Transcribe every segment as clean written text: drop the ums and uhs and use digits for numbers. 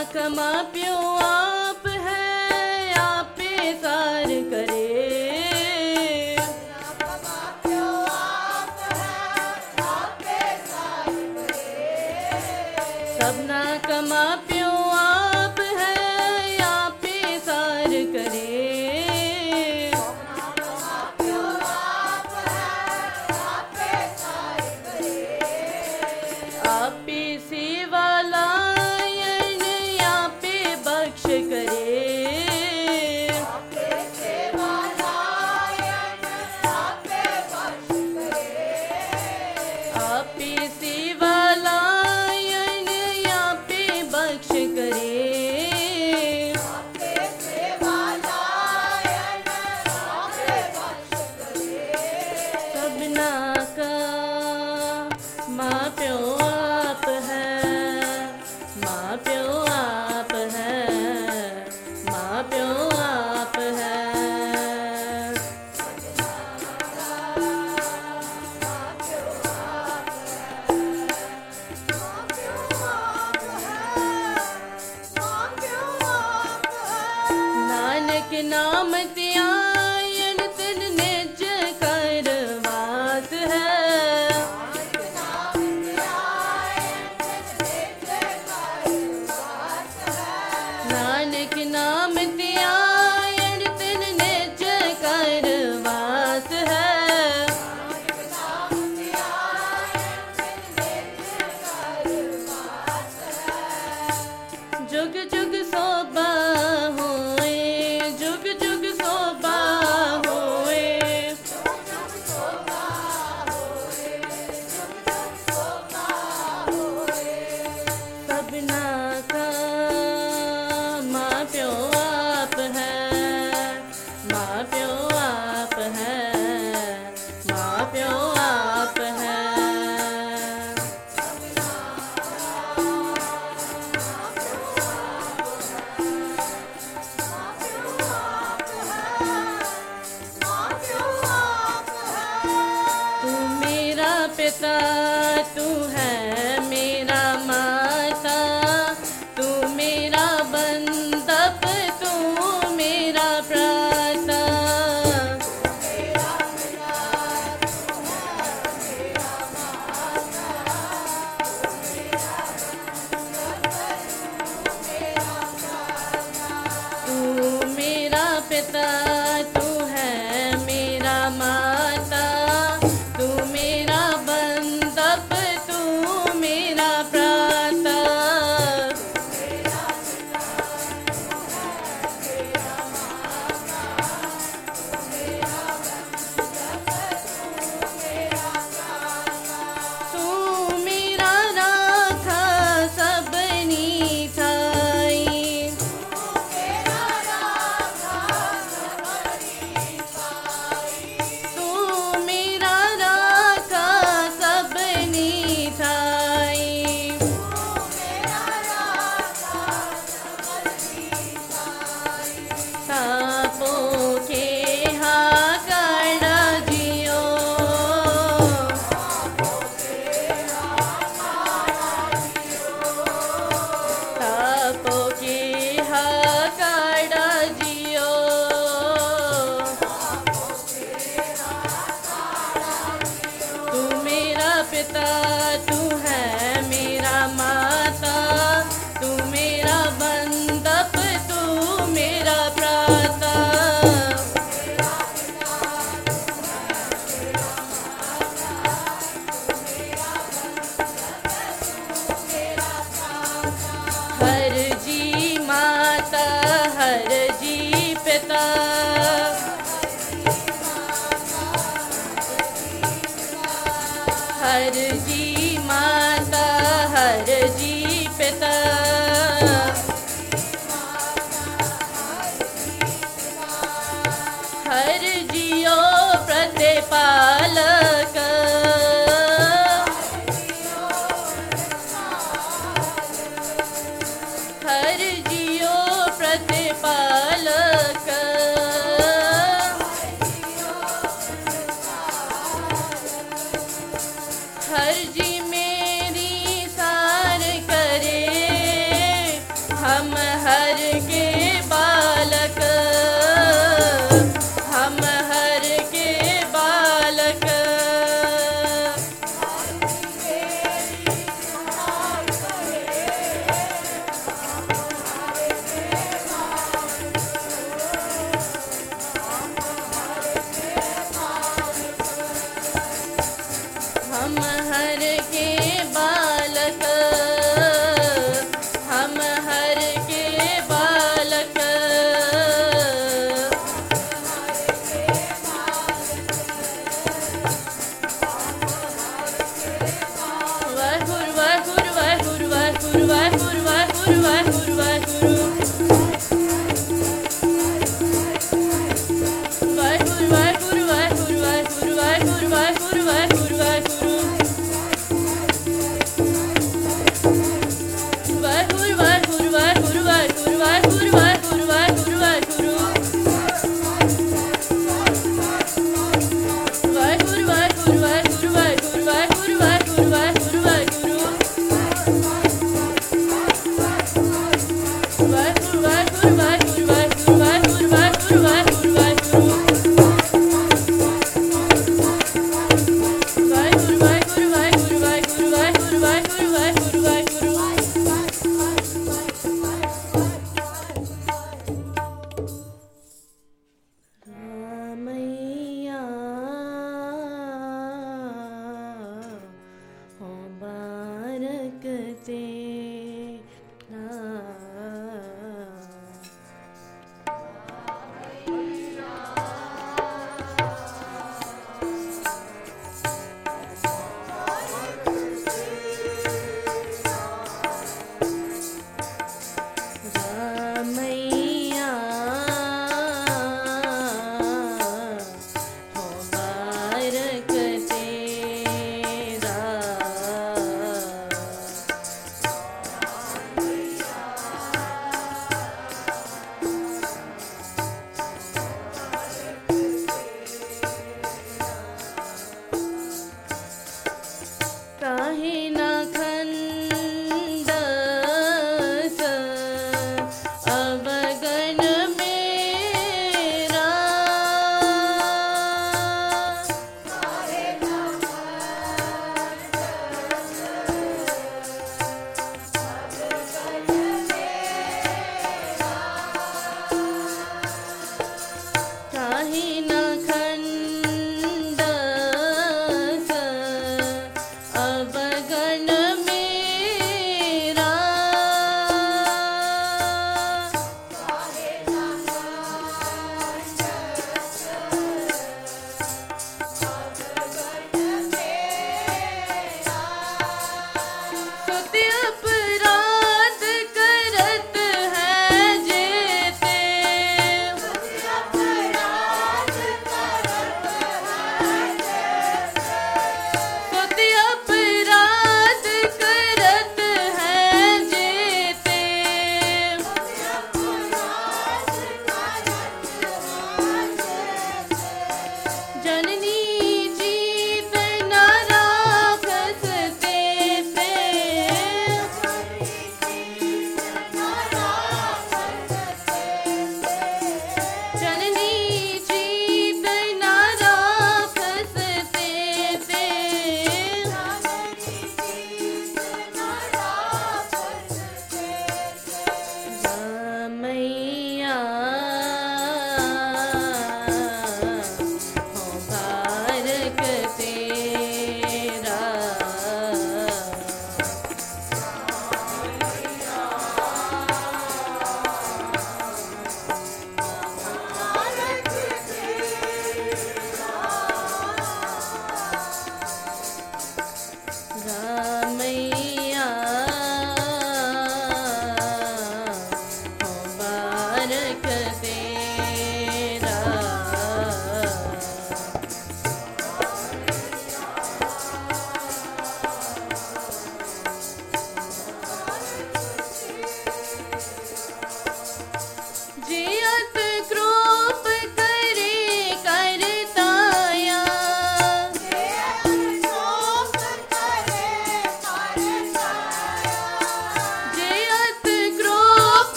कमा प्यो आप है, आपे सार करे। सबना कमा प्यो आप है, आपे सार करे। आपे सेवा लायन, आपे बख्श करे। आपे सेवा लायन, आपे बख्श करे। सबना का माँ प्यो आप है, माँ प्यो आप है, माँ प्यो आप है। नानक नाम त्यायन तिन निज करवास है। नानक नाम त्यायन तिन निज करवास है। जुग जुग शोभा होए, जुग जुग शोभा होए। सबना का माँ प्यो आप है, माँ प्यो आप है, माँ प्यो आप है। तू मेरा पिता, तू है मेरा माता, तू मेरा बंधप, तू मेरा प्राता। तू मेरा पिता, तू है मेरा माता, तू मेरा बंधप, तू मेरा प्राता। तू मेरा राखा सबनी थाई। तू मेरा राखा सबनी थाई। सापों के हाकड़ा जियो, सापों के हाकड़ा जियो। तू मेरा पिता, तू है मेरा माता, तू मेरा बंधप, तू मेरा प्राता। हर जी माता, हर जी पिता। हर जी माता, हर जी पिता। हर जियो प्रतिपालक। हर जियो प्रतिपालक। हम हर के बालक, हम हर के बालक। हम हर के बालक, हम हर के बालक। वाहेगुरु वाहेगुरु वाहेगुरु वाहेगुरु वाहेगुरु वाहेगुरु वाहेगुरु वाहेगुरु। वाहेगुरु वाहेगुरु वाहेगुरु वाहेगुरु वाहेगुरु वाहेगुरु वाहेगुरु वाहेगुरु। वाहेगुरु वाहेगुरु वाहेगुरु वाहेगुरु वाहेगुरु वाहेगुरु वाहेगुरु वाहेगुरु। वाहेगुरु वाहेगुरु वाहेगुरु वाहेगुरु वाहेगुरु वाहेगुरु वाहेगुरु वाहेगुरु। वाहेगुरु वाहेगुरु वाहेगुरु वाहेगुरु वाहेगुरु वाहेगुरु वाहेगुरु वाहेगुरु। वाहेगुरु वाहेगुरु वाहेगुरु वाहेगुरु वाहेगुरु वाहेगुरु वाहेगुरु वाहेगुरु। रामैया हो बारक तेरा। रामैया हो बारक तेरा। काहे ना खंडस अब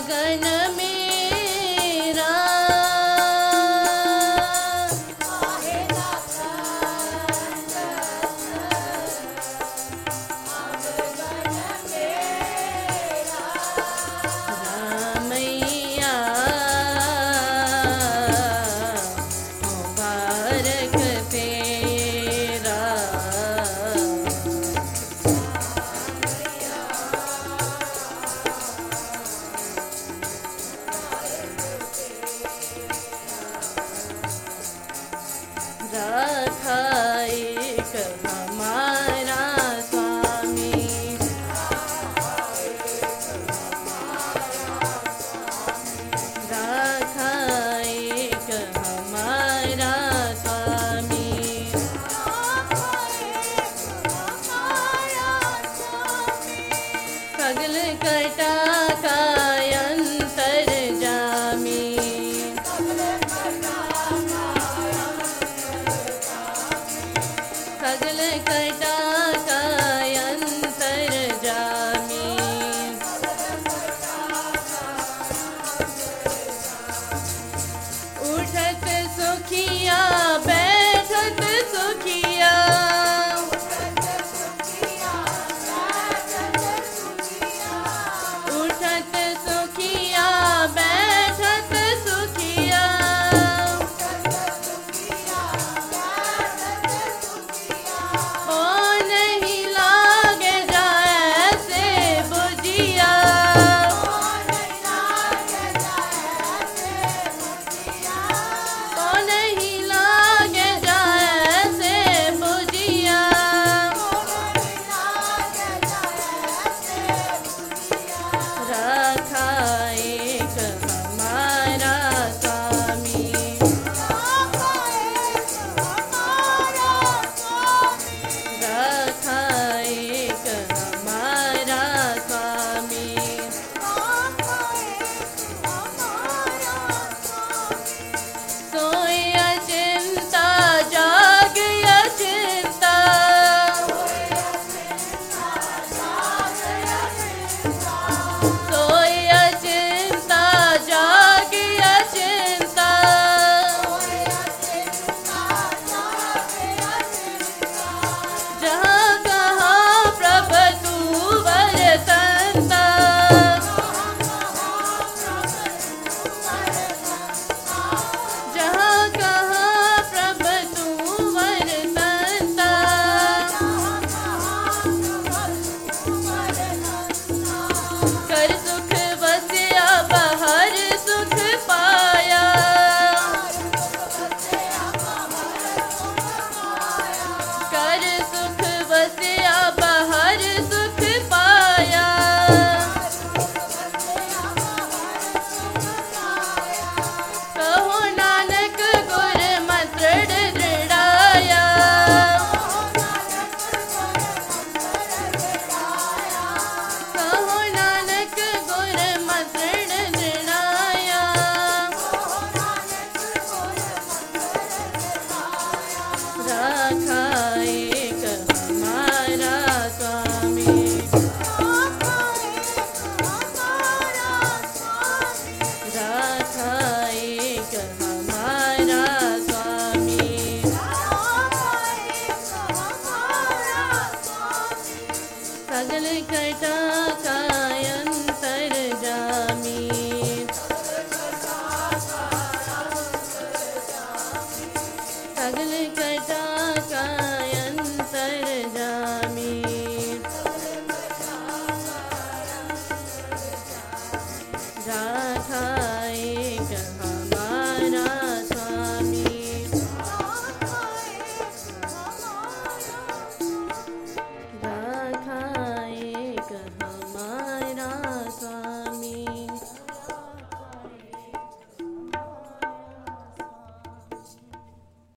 गगन